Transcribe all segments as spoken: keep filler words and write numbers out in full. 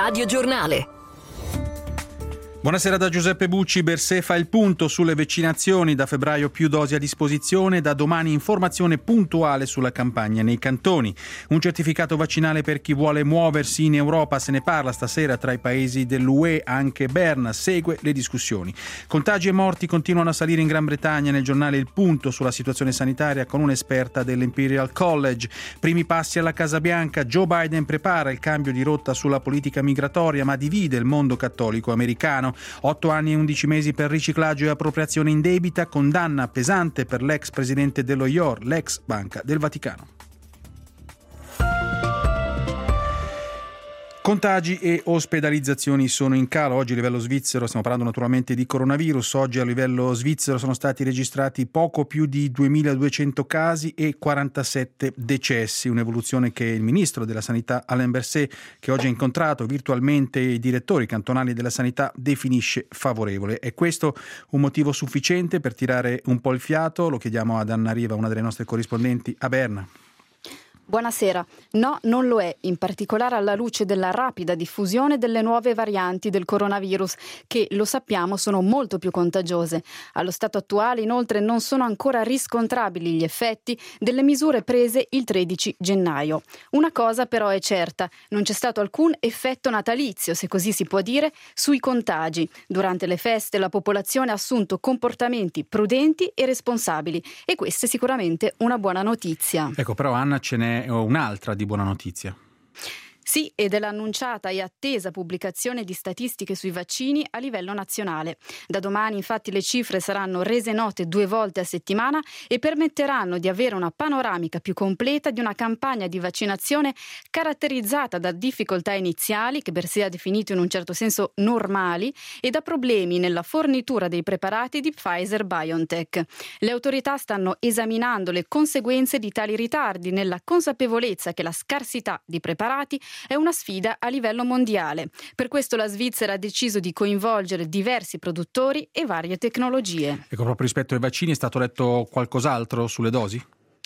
Radio Giornale. Buonasera da Giuseppe Bucci. Bersè fa il punto sulle vaccinazioni. Da febbraio più dosi a disposizione, da domani informazione puntuale sulla campagna nei cantoni. Un certificato vaccinale per chi vuole muoversi in Europa, se ne parla stasera tra i paesi dell'U E, anche Berna segue le discussioni. Contagi e morti continuano a salire in Gran Bretagna. Nel giornale Il Punto sulla situazione sanitaria con un'esperta dell'Imperial College. Primi passi alla Casa Bianca. Joe Biden prepara il cambio di rotta sulla politica migratoria, ma divide il mondo cattolico americano. Otto anni e undici mesi per riciclaggio e appropriazione indebita, condanna pesante per l'ex presidente dello I O R, l'ex Banca del Vaticano. Contagi e ospedalizzazioni sono in calo. Oggi a livello svizzero, stiamo parlando naturalmente di coronavirus, oggi a livello svizzero sono stati registrati poco più di duemiladuecento casi e quarantasette decessi, un'evoluzione che il ministro della Sanità Alain Berset, che oggi ha incontrato virtualmente i direttori cantonali della sanità, definisce favorevole. È questo un motivo sufficiente per tirare un po' il fiato? Lo chiediamo ad Anna Riva, una delle nostre corrispondenti a Berna. Buonasera. No, non lo è, in particolare alla luce della rapida diffusione delle nuove varianti del coronavirus, che, lo sappiamo, sono molto più contagiose. Allo stato attuale, inoltre, non sono ancora riscontrabili gli effetti delle misure prese il tredici gennaio. Una cosa però è certa, non c'è stato alcun effetto natalizio, se così si può dire, sui contagi. Durante le feste la popolazione ha assunto comportamenti prudenti e responsabili, e questa è sicuramente una buona notizia. Ecco, però Anna, ce n'è un'altra di buona notizia. Sì, ed è l'annunciata e attesa pubblicazione di statistiche sui vaccini a livello nazionale. Da domani infatti le cifre saranno rese note due volte a settimana e permetteranno di avere una panoramica più completa di una campagna di vaccinazione caratterizzata da difficoltà iniziali, che Berset ha definito in un certo senso normali, e da problemi nella fornitura dei preparati di Pfizer-BioNTech. Le autorità stanno esaminando le conseguenze di tali ritardi nella consapevolezza che la scarsità di preparati è una sfida a livello mondiale. Per questo la Svizzera ha deciso di coinvolgere diversi produttori e varie tecnologie. Ecco, proprio rispetto ai vaccini è stato letto qualcos'altro sulle dosi?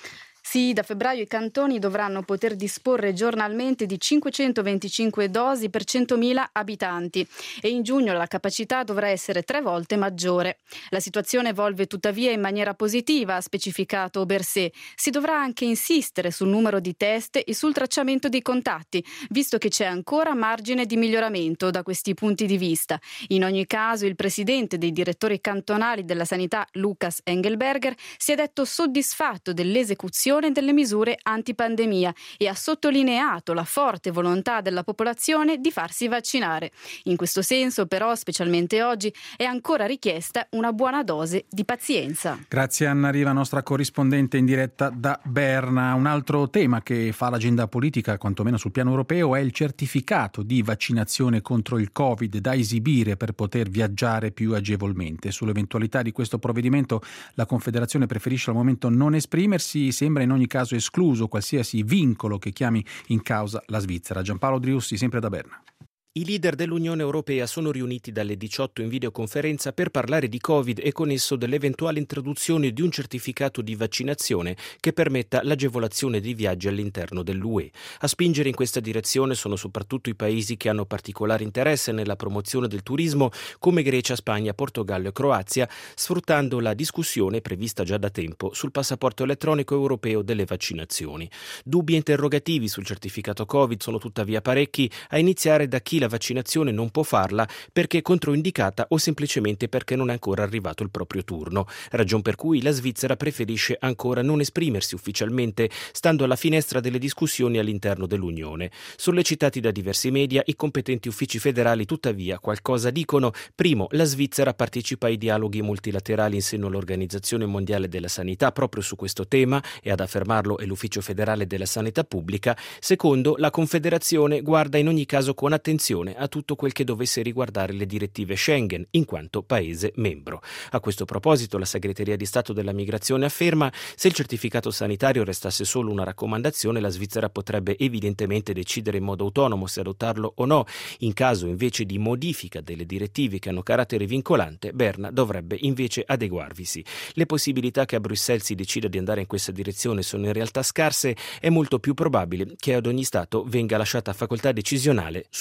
Sì, da febbraio i cantoni dovranno poter disporre giornalmente di cinquecentoventicinque dosi per centomila abitanti e in giugno la capacità dovrà essere tre volte maggiore. La situazione evolve tuttavia in maniera positiva, ha specificato Berset. Si dovrà anche insistere sul numero di test e sul tracciamento dei contatti, visto che c'è ancora margine di miglioramento da questi punti di vista. In ogni caso, il presidente dei direttori cantonali della sanità, Lukas Engelberger, si è detto soddisfatto dell'esecuzione delle misure antipandemia e ha sottolineato la forte volontà della popolazione di farsi vaccinare. In questo senso, però, specialmente oggi, è ancora richiesta una buona dose di pazienza. Grazie Anna Riva, nostra corrispondente in diretta da Berna. Un altro tema che fa l'agenda politica, quantomeno sul piano europeo, è il certificato di vaccinazione contro il Covid da esibire per poter viaggiare più agevolmente. Sull'eventualità di questo provvedimento la Confederazione preferisce al momento non esprimersi, sembra in ogni caso escluso qualsiasi vincolo che chiami in causa la Svizzera. Giampaolo Driussi, sempre da Berna. I leader dell'Unione Europea sono riuniti dalle diciotto in videoconferenza per parlare di Covid e con esso dell'eventuale introduzione di un certificato di vaccinazione che permetta l'agevolazione dei viaggi all'interno dell'U E. A spingere in questa direzione sono soprattutto i paesi che hanno particolare interesse nella promozione del turismo, come Grecia, Spagna, Portogallo e Croazia, sfruttando la discussione prevista già da tempo sul passaporto elettronico europeo delle vaccinazioni. Dubbi e interrogativi sul certificato Covid sono tuttavia parecchi, a iniziare da chi la vaccinazione non può farla perché controindicata o semplicemente perché non è ancora arrivato il proprio turno, ragion per cui la Svizzera preferisce ancora non esprimersi ufficialmente, stando alla finestra delle discussioni all'interno dell'Unione. Sollecitati da diversi media, i competenti uffici federali tuttavia qualcosa dicono. Primo, la Svizzera partecipa ai dialoghi multilaterali in seno all'Organizzazione Mondiale della Sanità proprio su questo tema, e ad affermarlo è l'Ufficio Federale della Sanità Pubblica. Secondo, la Confederazione guarda in ogni caso con attenzione a tutto quel che dovesse riguardare le direttive Schengen, in quanto paese membro. A questo proposito, la Segreteria di Stato della Migrazione afferma: se il certificato sanitario restasse solo una raccomandazione, la Svizzera potrebbe evidentemente decidere in modo autonomo se adottarlo o no. In caso invece di modifica delle direttive che hanno carattere vincolante, Berna dovrebbe invece adeguarvisi. Le possibilità che a Bruxelles si decida di andare in questa direzione sono in realtà scarse. È molto più probabile che ad ogni Stato venga lasciata facoltà decisionale sull'introduzione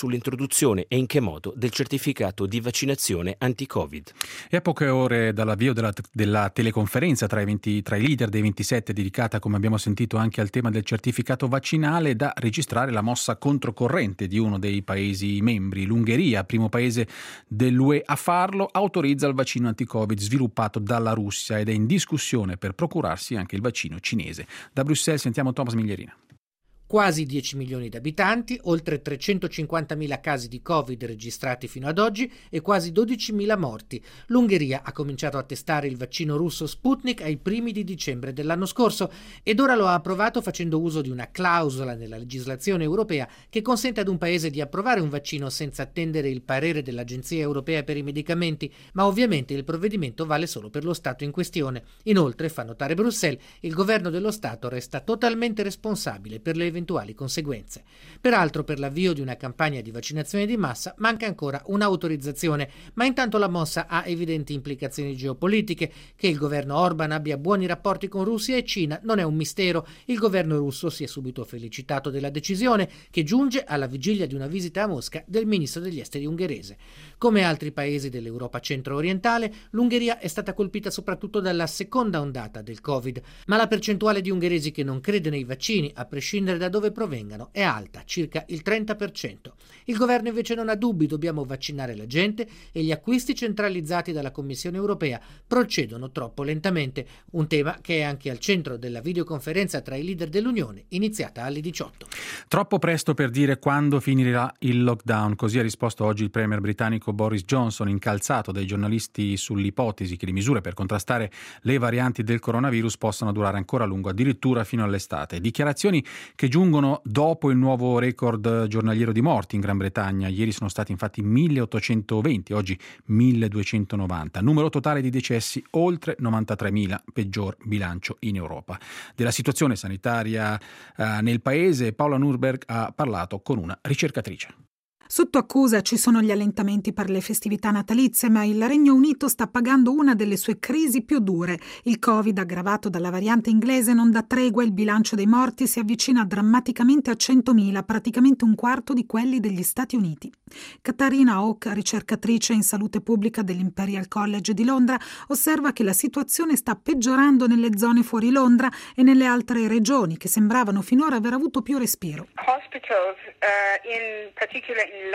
produzione e in che modo del certificato di vaccinazione anti-Covid. E a poche ore dall'avvio della, della teleconferenza tra i, venti, tra i leader dei ventisette, dedicata, come abbiamo sentito, anche al tema del certificato vaccinale, da registrare la mossa controcorrente di uno dei Paesi membri. L'Ungheria, primo paese dell'U E a farlo, autorizza il vaccino anti-Covid sviluppato dalla Russia ed è in discussione per procurarsi anche il vaccino cinese. Da Bruxelles sentiamo Thomas Miglierina. Quasi dieci milioni di abitanti, oltre trecentocinquantamila casi di Covid registrati fino ad oggi e quasi dodicimila morti. L'Ungheria ha cominciato a testare il vaccino russo Sputnik ai primi di dicembre dell'anno scorso ed ora lo ha approvato facendo uso di una clausola nella legislazione europea che consente ad un paese di approvare un vaccino senza attendere il parere dell'Agenzia Europea per i Medicamenti, ma ovviamente il provvedimento vale solo per lo Stato in questione. Inoltre, fa notare Bruxelles, il governo dello Stato resta totalmente responsabile per le eventuali eventuali conseguenze. Peraltro, per l'avvio di una campagna di vaccinazione di massa manca ancora un'autorizzazione, ma intanto la mossa ha evidenti implicazioni geopolitiche. Che il governo Orban abbia buoni rapporti con Russia e Cina non è un mistero. Il governo russo si è subito felicitato della decisione, che giunge alla vigilia di una visita a Mosca del ministro degli esteri ungherese. Come altri paesi dell'Europa centro-orientale, l'Ungheria è stata colpita soprattutto dalla seconda ondata del Covid, ma la percentuale di ungheresi che non crede nei vaccini, a prescindere da dove provengano, è alta, circa il trenta per cento. Il governo invece non ha dubbi, dobbiamo vaccinare la gente e gli acquisti centralizzati dalla Commissione europea procedono troppo lentamente, un tema che è anche al centro della videoconferenza tra i leader dell'Unione, iniziata alle diciotto. Troppo presto per dire quando finirà il lockdown, così ha risposto oggi il premier britannico Boris Johnson, incalzato dai giornalisti sull'ipotesi che le misure per contrastare le varianti del coronavirus possano durare ancora a lungo, addirittura fino all'estate. Dichiarazioni che giungono dopo il nuovo record giornaliero di morti in Gran Bretagna. Ieri sono stati infatti milleottocentoventi, oggi milleduecentonovanta. Numero totale di decessi oltre novantatremila, peggior bilancio in Europa. Della situazione sanitaria eh, nel paese Paola Nurberg ha parlato con una ricercatrice. Sotto accusa ci sono gli allentamenti per le festività natalizie, ma il Regno Unito sta pagando una delle sue crisi più dure. Il Covid, aggravato dalla variante inglese, non dà tregua, il bilancio dei morti si avvicina drammaticamente a centomila, praticamente un quarto di quelli degli Stati Uniti. Katarina Hawke, ricercatrice in salute pubblica dell'Imperial College di Londra, osserva che la situazione sta peggiorando nelle zone fuori Londra e nelle altre regioni che sembravano finora aver avuto più respiro. Hospitals, uh, in particular in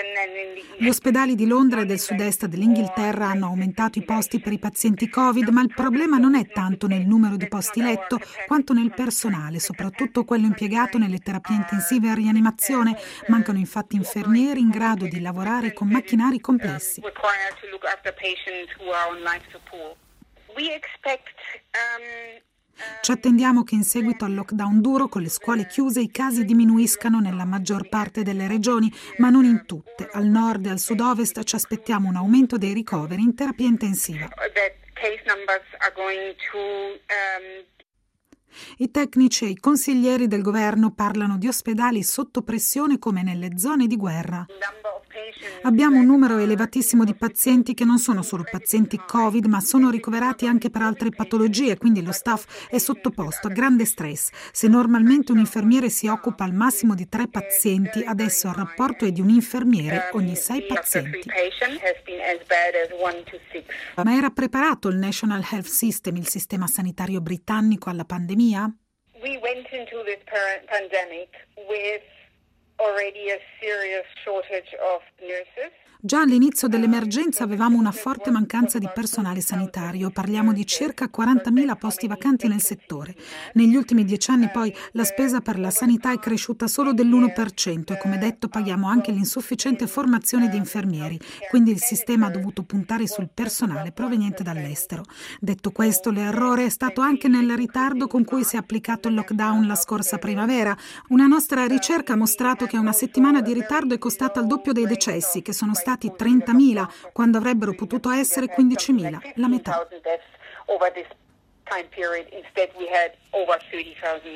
Gli ospedali di Londra e del sud-est dell'Inghilterra hanno aumentato i posti per i pazienti Covid, ma il problema non è tanto nel numero di posti letto quanto nel personale, soprattutto quello impiegato nelle terapie intensive e rianimazione. Mancano infatti infermieri in grado di lavorare con macchinari complessi. Ci attendiamo che in seguito al lockdown duro, con le scuole chiuse, i casi diminuiscano nella maggior parte delle regioni, ma non in tutte. Al nord e al sud-ovest ci aspettiamo un aumento dei ricoveri in terapia intensiva. I tecnici e i consiglieri del governo parlano di ospedali sotto pressione come nelle zone di guerra. Abbiamo un numero elevatissimo di pazienti che non sono solo pazienti Covid, ma sono ricoverati anche per altre patologie, quindi lo staff è sottoposto a grande stress. Se normalmente un infermiere si occupa al massimo di tre pazienti, adesso il rapporto è di un infermiere ogni sei pazienti. Ma era preparato il National Health System, il sistema sanitario britannico, alla pandemia? We went into this pandemic with already a serious shortage of nurses. Già all'inizio dell'emergenza avevamo una forte mancanza di personale sanitario, parliamo di circa quarantamila posti vacanti nel settore. Negli ultimi dieci anni poi la spesa per la sanità è cresciuta solo dell'uno per cento e, come detto, paghiamo anche l'insufficiente formazione di infermieri, quindi il sistema ha dovuto puntare sul personale proveniente dall'estero. Detto questo, l'errore è stato anche nel ritardo con cui si è applicato il lockdown la scorsa primavera. Una nostra ricerca ha mostrato che una settimana di ritardo è costata il doppio dei decessi, che sono stati trentamila, quando avrebbero potuto essere quindicimila, la metà.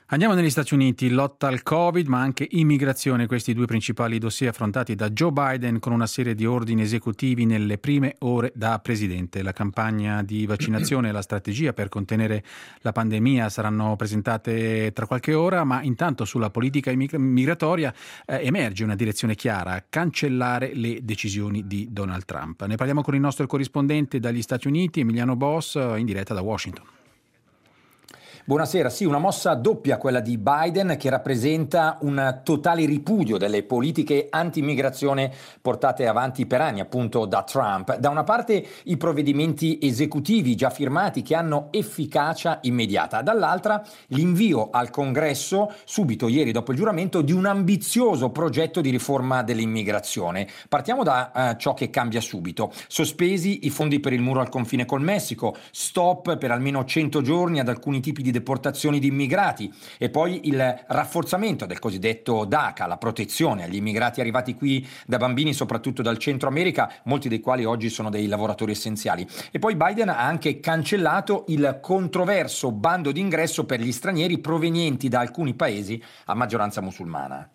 Andiamo negli Stati Uniti, lotta al Covid ma anche immigrazione, questi due principali dossier affrontati da Joe Biden con una serie di ordini esecutivi nelle prime ore da presidente. La campagna di vaccinazione e la strategia per contenere la pandemia saranno presentate tra qualche ora, ma intanto sulla politica migratoria eh, emerge una direzione chiara: cancellare le decisioni di Donald Trump. Ne parliamo con il nostro corrispondente dagli Stati Uniti, Emiliano Boss, in diretta da Washington. Buonasera, sì, una mossa doppia quella di Biden, che rappresenta un totale ripudio delle politiche anti-immigrazione portate avanti per anni appunto da Trump. Da una parte i provvedimenti esecutivi già firmati che hanno efficacia immediata, dall'altra l'invio al Congresso subito ieri dopo il giuramento di un ambizioso progetto di riforma dell'immigrazione. Partiamo da uh, ciò che cambia subito: sospesi i fondi per il muro al confine col Messico, stop per almeno cento giorni ad alcuni tipi di deportazioni di immigrati e poi il rafforzamento del cosiddetto DACA, la protezione agli immigrati arrivati qui da bambini soprattutto dal Centro America, molti dei quali oggi sono dei lavoratori essenziali. E poi Biden ha anche cancellato il controverso bando d'ingresso per gli stranieri provenienti da alcuni paesi a maggioranza musulmana.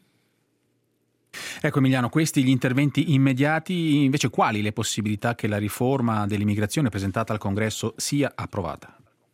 Ecco Emiliano, questi gli interventi immediati, invece quali le possibilità che la riforma dell'immigrazione presentata al Congresso sia approvata?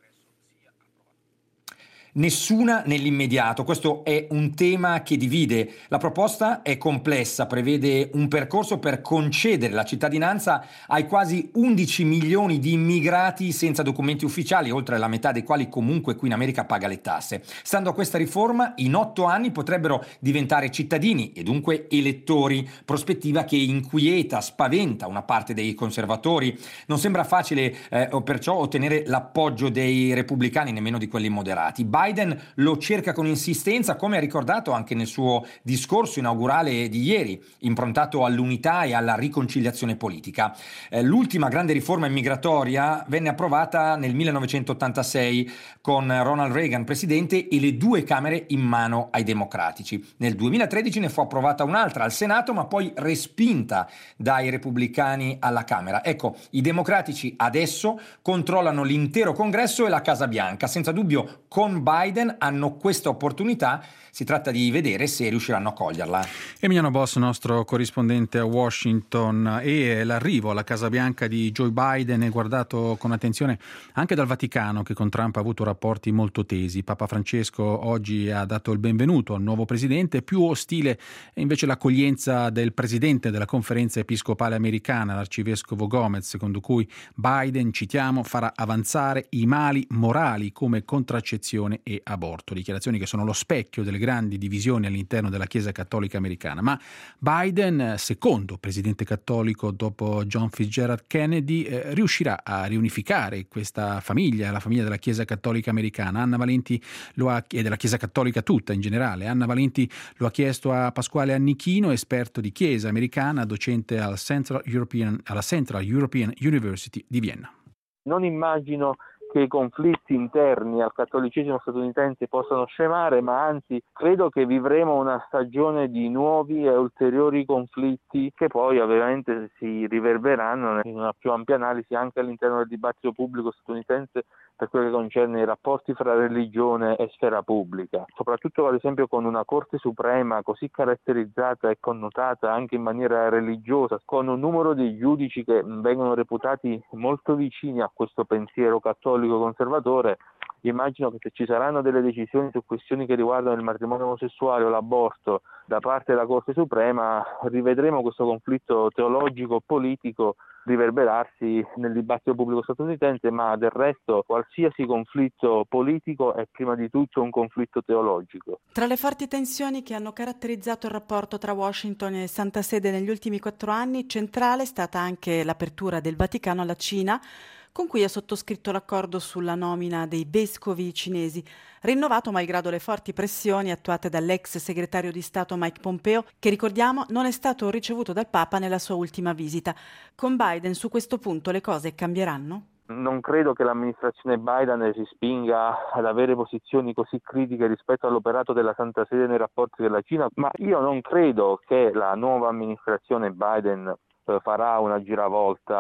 Nessuna nell'immediato, questo è un tema che divide. La proposta è complessa, prevede un percorso per concedere la cittadinanza ai quasi undici milioni di immigrati senza documenti ufficiali, oltre la metà dei quali comunque qui in America paga le tasse. Stando a questa riforma, in otto anni potrebbero diventare cittadini e dunque elettori, prospettiva che inquieta, spaventa una parte dei conservatori. Non sembra facile eh, perciò ottenere l'appoggio dei repubblicani, nemmeno di quelli moderati. Biden lo cerca con insistenza, come ha ricordato anche nel suo discorso inaugurale di ieri, improntato all'unità e alla riconciliazione politica. Eh, l'ultima grande riforma immigratoria venne approvata nel millenovecentottantasei con Ronald Reagan presidente e le due camere in mano ai democratici. Nel duemilatredici ne fu approvata un'altra al Senato, ma poi respinta dai repubblicani alla Camera. Ecco, i democratici adesso controllano l'intero Congresso e la Casa Bianca. Senza dubbio, con Biden hanno questa opportunità, si tratta di vedere se riusciranno a coglierla. Emiliano Boss, nostro corrispondente a Washington. E l'arrivo alla Casa Bianca di Joe Biden è guardato con attenzione anche dal Vaticano, che con Trump ha avuto rapporti molto tesi. Papa Francesco oggi ha dato il benvenuto al nuovo presidente. Più ostile è invece l'accoglienza del presidente della Conferenza Episcopale Americana, l'arcivescovo Gomez, secondo cui Biden, citiamo, farà avanzare i mali morali come contraccezione e aborto, dichiarazioni che sono lo specchio delle grandi divisioni all'interno della Chiesa Cattolica Americana. Ma Biden, secondo presidente cattolico dopo John Fitzgerald Kennedy, eh, riuscirà a riunificare questa famiglia, la famiglia della Chiesa Cattolica Americana. Anna Valenti lo ha, e della Chiesa Cattolica tutta in generale. Anna Valenti lo ha chiesto a Pasquale Annichino, esperto di Chiesa americana, docente al Central European, alla Central European University di Vienna. Non immagino che i conflitti interni al cattolicesimo statunitense possano scemare, ma anzi credo che vivremo una stagione di nuovi e ulteriori conflitti che poi ovviamente si riverberanno in una più ampia analisi anche all'interno del dibattito pubblico statunitense per quello che concerne i rapporti fra religione e sfera pubblica, soprattutto ad esempio con una Corte Suprema così caratterizzata e connotata anche in maniera religiosa, con un numero di giudici che vengono reputati molto vicini a questo pensiero cattolico conservatore. Immagino che se ci saranno delle decisioni su questioni che riguardano il matrimonio omosessuale o l'aborto da parte della Corte Suprema, rivedremo questo conflitto teologico-politico riverberarsi nel dibattito pubblico statunitense, ma del resto qualsiasi conflitto politico è prima di tutto un conflitto teologico. Tra le forti tensioni che hanno caratterizzato il rapporto tra Washington e Santa Sede negli ultimi quattro anni, centrale è stata anche l'apertura del Vaticano alla Cina, con cui ha sottoscritto l'accordo sulla nomina dei vescovi cinesi, rinnovato malgrado le forti pressioni attuate dall'ex segretario di Stato Mike Pompeo, che ricordiamo non è stato ricevuto dal Papa nella sua ultima visita. Con Biden su questo punto le cose cambieranno? Non credo che l'amministrazione Biden si spinga ad avere posizioni così critiche rispetto all'operato della Santa Sede nei rapporti della Cina, ma io non credo che la nuova amministrazione Biden eh, farà una giravolta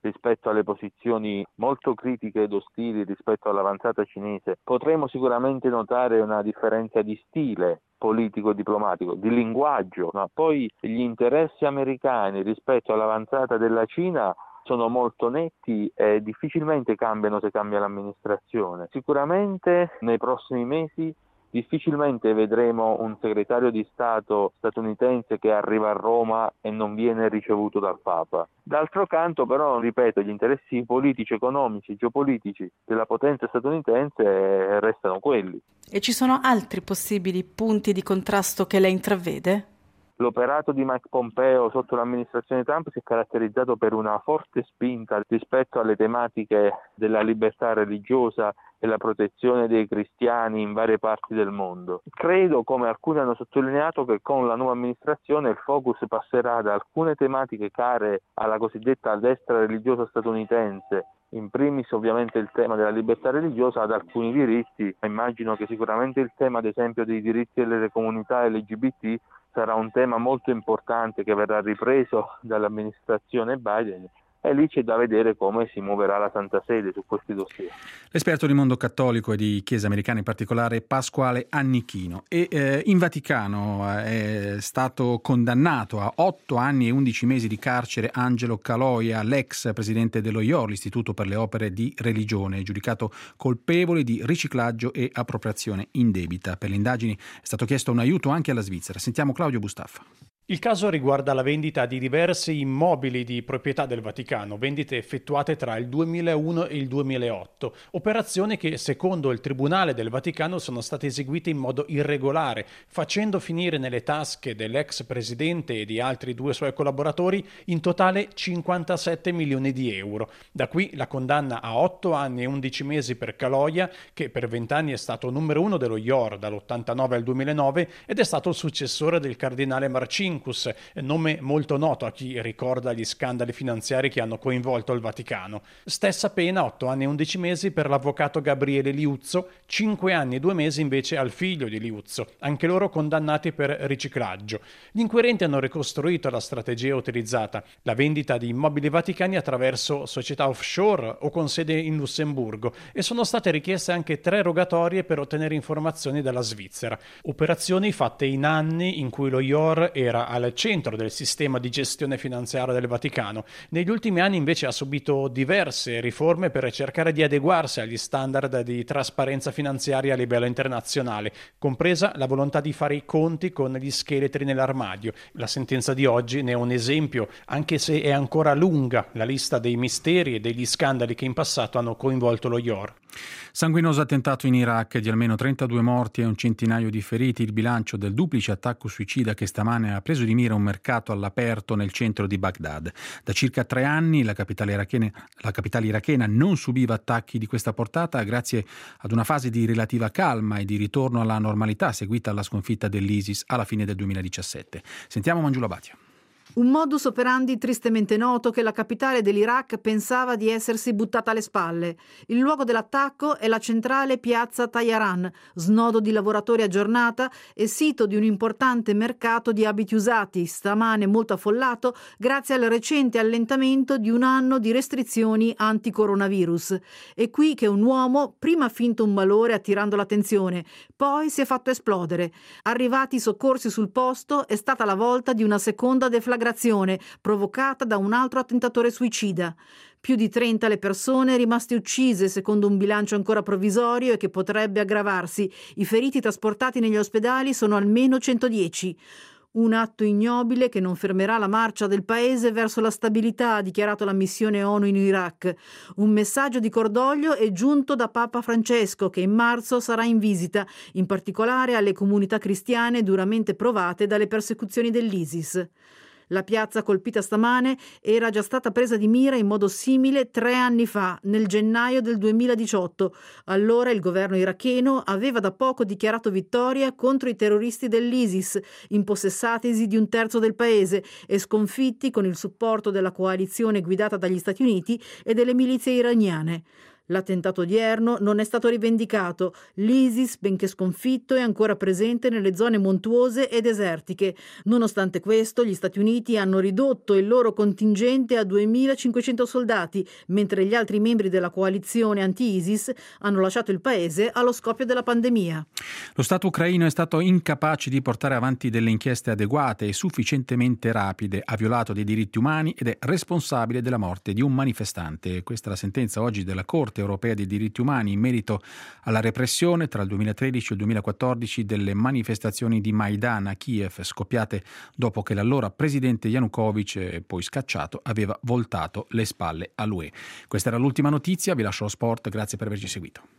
rispetto alle posizioni molto critiche ed ostili rispetto all'avanzata cinese, potremo sicuramente notare una differenza di stile politico-diplomatico, di linguaggio, ma poi gli interessi americani rispetto all'avanzata della Cina sono molto netti e difficilmente cambiano se cambia l'amministrazione. Sicuramente nei prossimi mesi difficilmente vedremo un segretario di Stato statunitense che arriva a Roma e non viene ricevuto dal Papa. D'altro canto, però, ripeto, gli interessi politici, economici, geopolitici della potenza statunitense restano quelli. E ci sono altri possibili punti di contrasto che lei intravede? L'operato di Mike Pompeo sotto l'amministrazione Trump si è caratterizzato per una forte spinta rispetto alle tematiche della libertà religiosa e la protezione dei cristiani in varie parti del mondo. Credo, come alcuni hanno sottolineato, che con la nuova amministrazione il focus passerà da alcune tematiche care alla cosiddetta destra religiosa statunitense, in primis ovviamente il tema della libertà religiosa, ad alcuni diritti. Immagino che sicuramente il tema, ad esempio, dei diritti delle comunità L G B T sarà un tema molto importante che verrà ripreso dall'amministrazione Biden, e lì c'è da vedere come si muoverà la Santa Sede su questi dossier. L'esperto di mondo cattolico e di Chiesa americana in particolare Pasquale Annichino. E eh, in Vaticano è stato condannato a otto anni e undici mesi di carcere Angelo Caloia, l'ex presidente dello I O R, l'Istituto per le Opere di Religione, giudicato colpevole di riciclaggio e appropriazione indebita. Per le indagini è stato chiesto un aiuto anche alla Svizzera. Sentiamo Claudio Bustaffa. Il caso riguarda la vendita di diversi immobili di proprietà del Vaticano, vendite effettuate tra il duemilauno e il duemilaotto, operazioni che secondo il Tribunale del Vaticano sono state eseguite in modo irregolare, facendo finire nelle tasche dell'ex presidente e di altri due suoi collaboratori in totale cinquantasette milioni di euro. Da qui la condanna a otto anni e undici mesi per Caloia, che per vent'anni è stato numero uno dello I O R dall'ottantanove al duemilanove ed è stato il successore del cardinale Marcinkus, nome molto noto a chi ricorda gli scandali finanziari che hanno coinvolto il Vaticano. Stessa pena, otto anni e undici mesi, per l'avvocato Gabriele Liuzzo, cinque anni e due mesi invece al figlio di Liuzzo, anche loro condannati per riciclaggio. Gli inquirenti hanno ricostruito la strategia utilizzata, la vendita di immobili vaticani attraverso società offshore o con sede in Lussemburgo, e sono state richieste anche tre rogatorie per ottenere informazioni dalla Svizzera. Operazioni fatte in anni in cui lo I O R era al centro del sistema di gestione finanziaria del Vaticano. Negli ultimi anni invece ha subito diverse riforme per cercare di adeguarsi agli standard di trasparenza finanziaria a livello internazionale, compresa la volontà di fare i conti con gli scheletri nell'armadio. La sentenza di oggi ne è un esempio, anche se è ancora lunga la lista dei misteri e degli scandali che in passato hanno coinvolto lo I O R. Sanguinoso attentato in Iraq, di almeno trentadue morti e un centinaio di feriti, il bilancio del duplice attacco suicida che stamane ha preso di mira un mercato all'aperto nel centro di Baghdad. Da circa tre anni la capitale irachena, la capitale irachena non subiva attacchi di questa portata grazie ad una fase di relativa calma e di ritorno alla normalità seguita alla sconfitta dell'ISIS alla fine del duemiladiciassette. Sentiamo Mangiula Batia. Un modus operandi tristemente noto che la capitale dell'Iraq pensava di essersi buttata alle spalle. Il luogo dell'attacco è la centrale piazza Tayaran, snodo di lavoratori a giornata e sito di un importante mercato di abiti usati, stamane molto affollato grazie al recente allentamento di un anno di restrizioni anti-coronavirus. È qui che un uomo prima ha finto un malore attirando l'attenzione, poi si è fatto esplodere. Arrivati i soccorsi sul posto, è stata la volta di una seconda deflagrazione provocata da un altro attentatore suicida. Più di trenta le persone rimaste uccise secondo un bilancio ancora provvisorio e che potrebbe aggravarsi. I feriti trasportati negli ospedali sono almeno centodieci. Un atto ignobile che non fermerà la marcia del paese verso la stabilità, ha dichiarato la missione ONU in Iraq. Un messaggio di cordoglio è giunto da Papa Francesco, che in marzo sarà in visita, in particolare alle comunità cristiane duramente provate dalle persecuzioni dell'ISIS. La piazza colpita stamane era già stata presa di mira in modo simile tre anni fa, nel gennaio del duemiladiciotto. Allora il governo iracheno aveva da poco dichiarato vittoria contro i terroristi dell'ISIS, impossessatisi di un terzo del paese e sconfitti con il supporto della coalizione guidata dagli Stati Uniti e delle milizie iraniane. L'attentato odierno non è stato rivendicato. L'ISIS, benché sconfitto, è ancora presente nelle zone montuose e desertiche. Nonostante questo, gli Stati Uniti hanno ridotto il loro contingente a duemilacinquecento soldati, mentre gli altri membri della coalizione anti-ISIS hanno lasciato il paese allo scoppio della pandemia. Lo Stato ucraino è stato incapace di portare avanti delle inchieste adeguate e sufficientemente rapide, ha violato dei diritti umani ed è responsabile della morte di un manifestante. Questa è la sentenza oggi della Corte europea dei diritti umani in merito alla repressione tra il duemilatredici e il duemilaquattordici delle manifestazioni di Maidan a Kiev, scoppiate dopo che l'allora presidente Yanukovych, poi scacciato, aveva voltato le spalle all'U E. Questa era l'ultima notizia, vi lascio lo sport, grazie per averci seguito.